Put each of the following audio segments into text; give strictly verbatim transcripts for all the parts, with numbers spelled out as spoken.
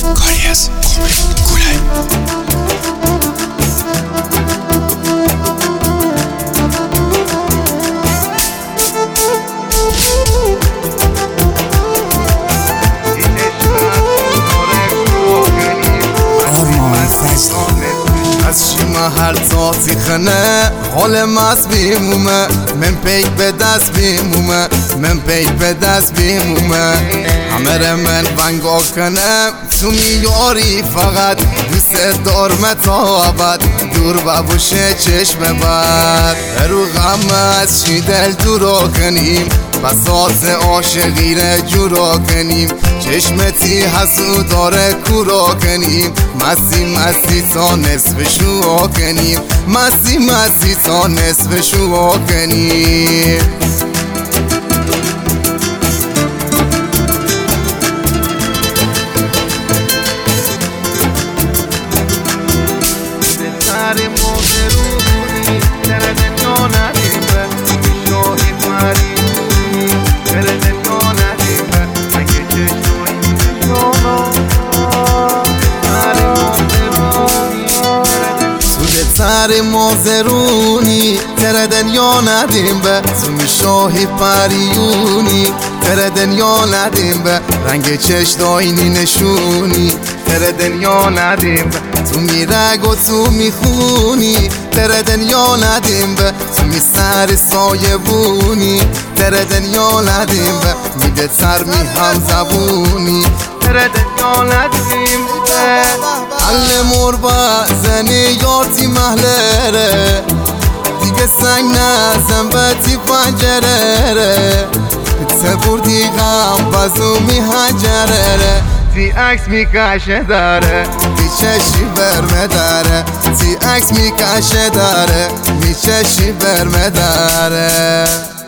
کاری از امید گلای از شما هر تاتی خنه حال مست بیمومه من پیک به دست بیمومه من پیک به دست بیمومه همه رو من ونگا کنه تو میاری فقط دوست دارم تا ابد دور ببوشه چشم بد رو غم از چی دل دورا کنیم بساط عاشقی رو جورا کنیم چشمتی حسود داره کورا کنیم مستی مستی تا نصف شو کنیم مستی مستی تا نصف شو کنیم سر مازرونی تر دنیا ندیم به تو شاهی پریونی تر دنیا ندیم به رنگ چشم داینی نشونی تر دنیا ندیم به تو می رگ و تو می خونی تر دنیا ندیم به تو می سر سایه بونی تر دنیا ندیم به می به تر می هم زبونی تر دنیا ندیم به حل مربع زنی یارتی محلره دیگه سنگ نزن بتی پنجره تبوردی غم بازو می هنجره تی عکس می کشه داره می چشی برمه داره تی عکس می کشه داره می چشی برمه داره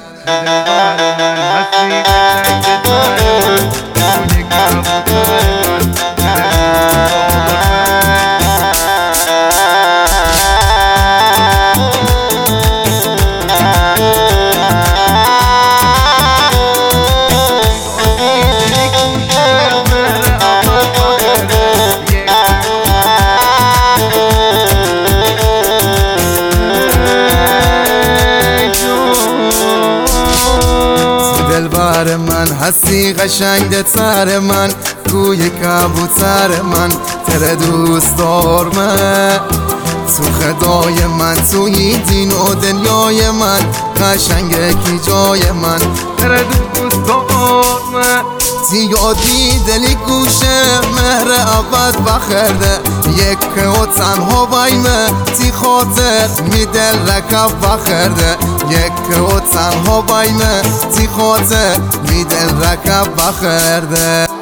دلبر من هستی قشنگ تر من گوی کبوتر من تر دوست دارمه تو خدای من توی دین و دنیای من قشنگه کی جای من تر دوست دارمه تی یادی دلی گوشه مهر ابد بخرده یک و تنها بایمه تی خاطر می دل رکب بخرده یک و تنها بایمه تی خاطر می دل رکب بخرده